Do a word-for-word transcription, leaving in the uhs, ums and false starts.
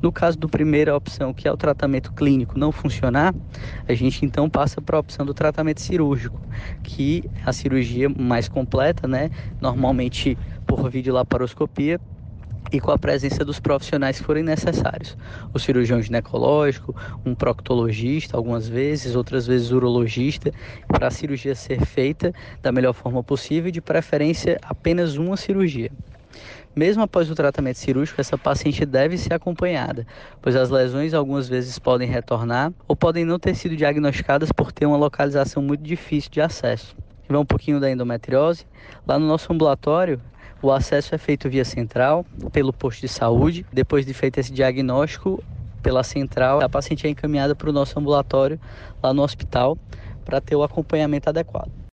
No caso do primeira opção, que é o tratamento clínico, não funcionar, a gente então passa para a opção do tratamento cirúrgico, que é a cirurgia mais completa, né? Normalmente por videolaparoscopia, e com a presença dos profissionais que forem necessários. O cirurgião ginecológico, um proctologista, algumas vezes, outras vezes urologista, para a cirurgia ser feita da melhor forma possível e de preferência apenas uma cirurgia. Mesmo após o tratamento cirúrgico, essa paciente deve ser acompanhada, pois as lesões algumas vezes podem retornar ou podem não ter sido diagnosticadas por ter uma localização muito difícil de acesso. Vamos um pouquinho da endometriose. Lá no nosso ambulatório, o acesso é feito via central, pelo posto de saúde. Depois de feito esse diagnóstico pela central, a paciente é encaminhada para o nosso ambulatório lá no hospital para ter o acompanhamento adequado.